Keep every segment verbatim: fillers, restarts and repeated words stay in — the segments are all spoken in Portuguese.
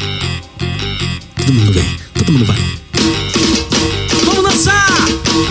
Todo mundo vem, todo mundo vai. Vamos dançar!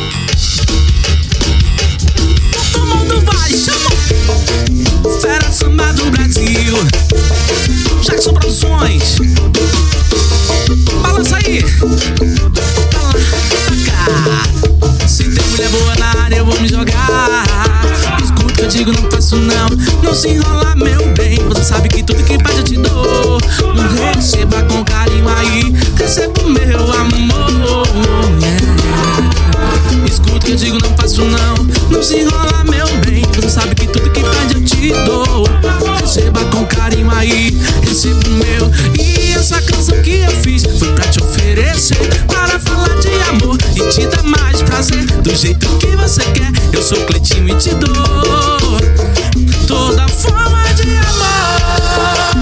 Todo mundo vai, chama! Fera Samba do Brasil, Jackson Produções. Balança aí! Pra lá, pra cá. Se tem mulher boa na área eu vou me jogar. Escuta o que eu digo, não faço não. Não se enrola, meu bem. Você sabe que tudo que faz eu te dou. Não receba com carinho aí. Receba o meu amor, yeah. Escuta o que eu digo, não faço não. Não se enrola, meu bem. Você sabe que tudo que faz eu te dou. Receba com carinho aí. Receba o meu. E essa canção que eu fiz foi pra te oferecer, para falar de amor e te dar mais prazer, do jeito que você quer. Eu sou Cleitinho e te dou toda forma de amor.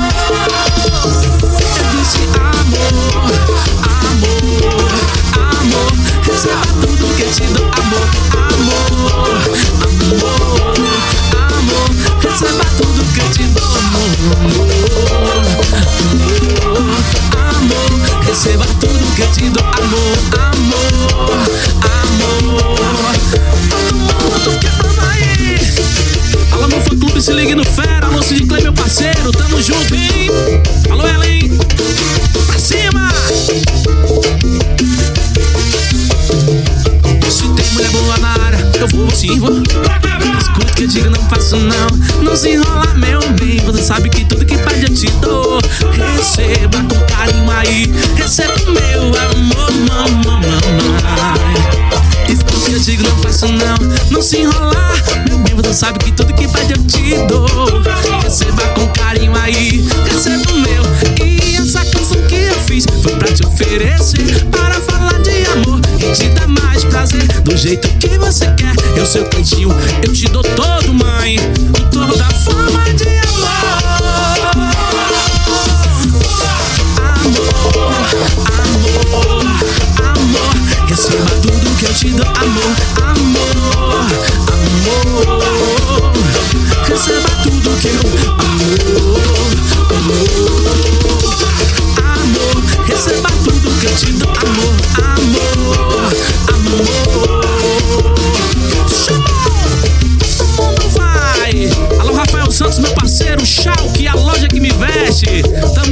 Eu disse amor, amor, amor. Receba tudo que eu te dou. Amor, amor, amor, amor. Receba tudo que eu te dou. Amor, amor, amor. Receba tudo que eu te dou. Amor, amor, amor. Todo mundo quebrando aí. Alô, meu fã clube, se ligue no fera. Alô, Cid Clay, meu parceiro, tamo junto, hein? Alô, Ellen, pra cima. Se tem mulher boa na área, eu vou, sim, vou. Escuta que eu digo, não faço não. Não se enrola, meu bem. Você sabe que tudo que pede eu te dou. Receba com carinho aí. Receba o meu amor, mamãe. Escuta que eu digo, não faço não. Não se enrolar, meu bem. Você sabe que tudo que pede eu te dou. Receba com carinho aí. Receba o meu. E essa canção que eu fiz foi pra te oferecer, para falar de amor e te dar mais prazer, do jeito que você quer. Eu sou Cleitinho, eu te dou todo, mãe, toda forma de amor. Amor, amor, amor. Receba tudo que eu te dou. Amor, amor, amor. Receba tudo que eu. Amor, amor, amor. Receba tudo que eu te dou. Amor, amor, amor. Todo mundo vai. Alô, Rafael Santos, meu parceiro, Chalk, a loja que me veste. Tamo